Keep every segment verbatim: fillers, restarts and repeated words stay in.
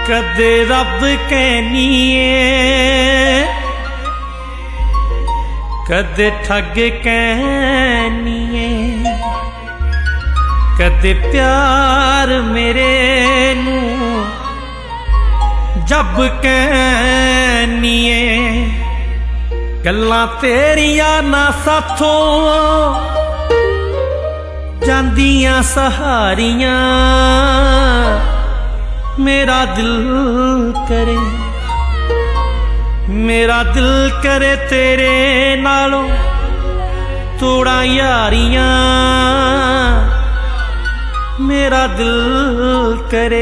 कदे रब कहनीए कदे ठग कहनीए कदे प्यार मेरे नू जब कहनीए गल्लां तेरिया ना साथों जांदियां सहारियां मेरा दिल करे मेरा दिल करे तेरे नालों तोड़ा यारियां मेरा दिल करे।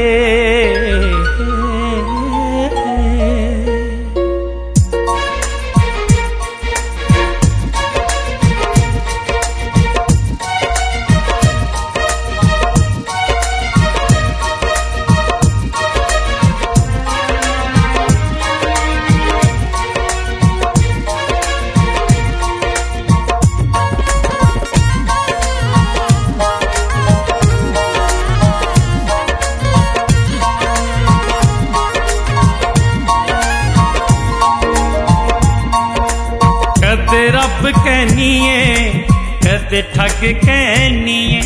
कदे रब कहनीए कदे ठग कहनीए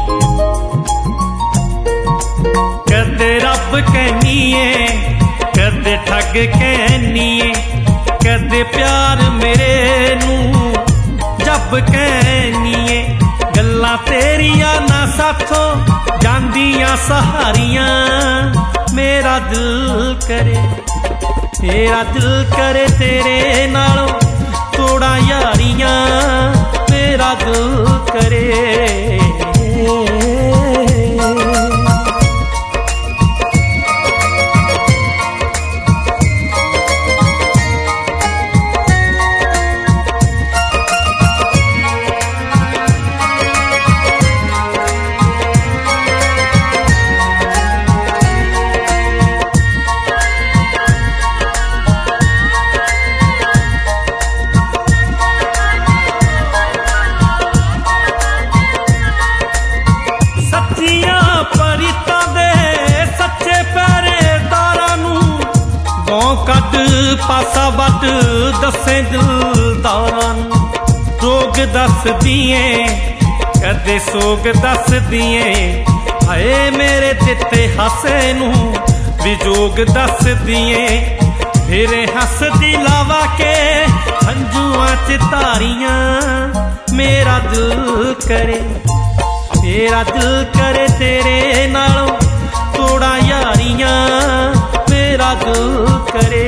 कदे रब कहनीए कदे ठग कहनीए कदे प्यार मेरे नू जब कहनीए गल्लां तेरिया ना साथों जांदियां सहारियां मेरा दिल करे मेरा दिल करे तेरे नालों तोड़ा यारियां मेरा दिल करे। कद पासा वट दसे दिलदारां रोग दस दिए कदे सोग दस दिए हाय मेरे दिते हासे नू विजोग दस दिए फिर हस दी लावा के हंजुआं च धारियां मेरा दिल करे मेरा दिल करे तेरे नालों तोड़ा यारियां मेरा दिल करे।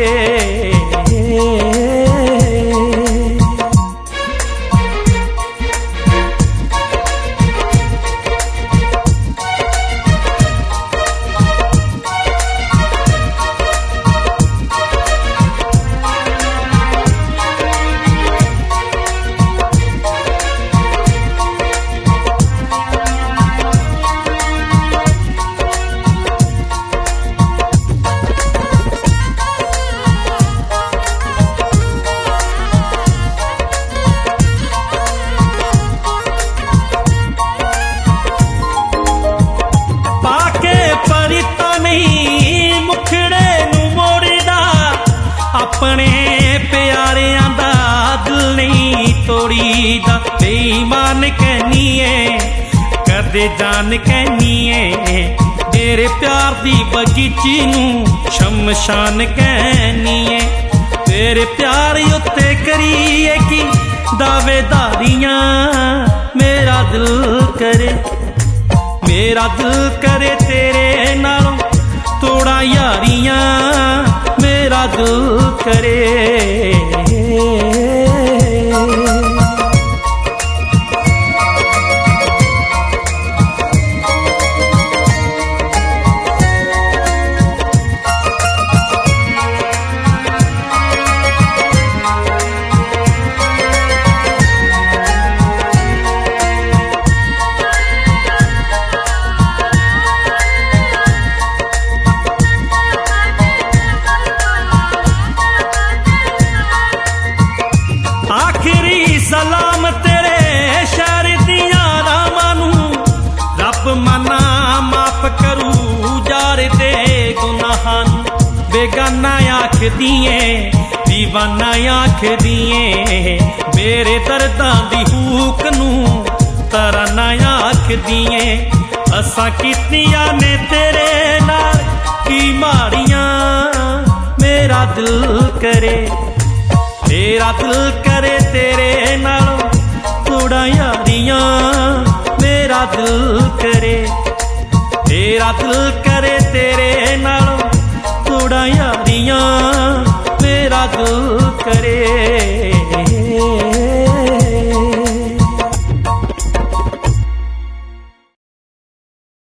अपने प्यारियां दा दिल नहीं तोड़ीदा बेईमान कहनीए कदे जान कहनीए मेरे प्यार दी बगीची नू शमशान कहनीए तेरे प्यार उत्ते करिए की दावेदारियां मेरा दिल करे मेरा दिल करे तेरे नालों तोड़ा यारियां मेरा दिल करे। आखिरी बेगाना आख दिए दीवाना आख दिए मेरे दर्दां दी हूक नूं तराना आख दिए असां कीतियां ने तेरे नाल की माड़ियां मेरा दिल करे तेरा दिल करे तेरे नालों थोड़ा यारियां मेरा दिल करे तेरा दिल करे तेरे नालों थोड़ा यारियां मेरा दिल करे।